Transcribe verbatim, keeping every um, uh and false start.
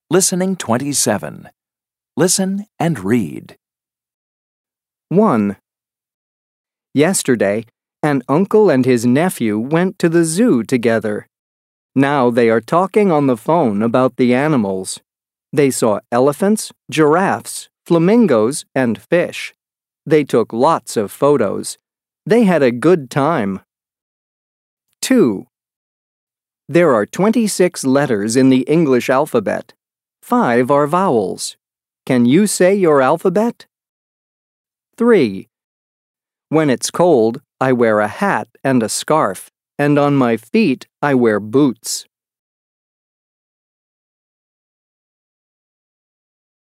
Listening twenty-seven. Listen and read. one. Yesterday, an uncle and his nephew went to the zoo together. Now they are talking on the phone about the animals. They saw elephants, giraffes, flamingos, and fish. They took lots of photos. They had a good time. two. There are twenty-six letters in the English alphabet. Five are vowels. Can you say your alphabet? three. When it's cold, I wear a hat and a scarf, and on my feet I wear boots.